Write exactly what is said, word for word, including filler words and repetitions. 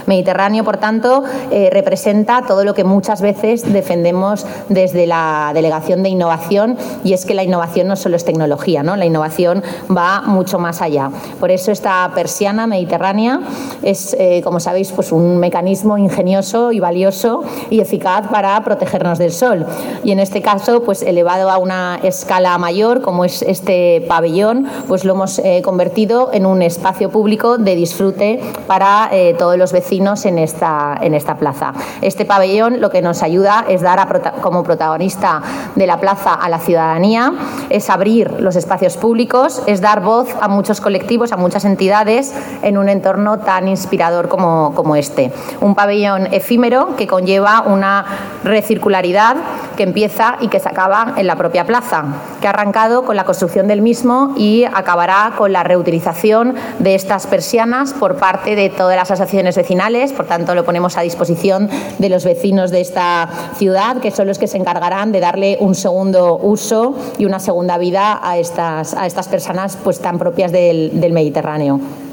Mediterráneo, por tanto, eh, representa todo lo que muchas veces defendemos desde la Delegación de Innovación, y es que la innovación no solo es tecnología, ¿no? La innovación va mucho más allá. Por eso esta persiana mediterránea es, eh, como sabéis, pues un mecanismo ingenioso y valioso y eficaz para protegernos del sol. Y en este caso, pues elevado a una escala mayor, como es este pabellón, pues lo hemos eh, convertido en un espacio público de disfrute para eh, todos los vecinos en esta, en esta plaza. Este pabellón lo que nos ayuda es dar a prota como protagonista de la plaza a la ciudadanía, es abrir los espacios públicos, es dar voz a muchos colectivos, a muchas entidades en un entorno tan inspirador como, como este. Un pabellón efímero que conlleva una recircularidad que empieza y que se acaba en la propia plaza, que ha arrancado con la construcción del mismo y acabará con la reutilización de estas persianas por parte de todas las asociaciones vecinales. Por tanto, lo ponemos a disposición de los vecinos de esta ciudad, que son los que se encargarán de darle un segundo uso y una segunda vida a estas, a estas persianas pues, tan propias del, del Mediterráneo.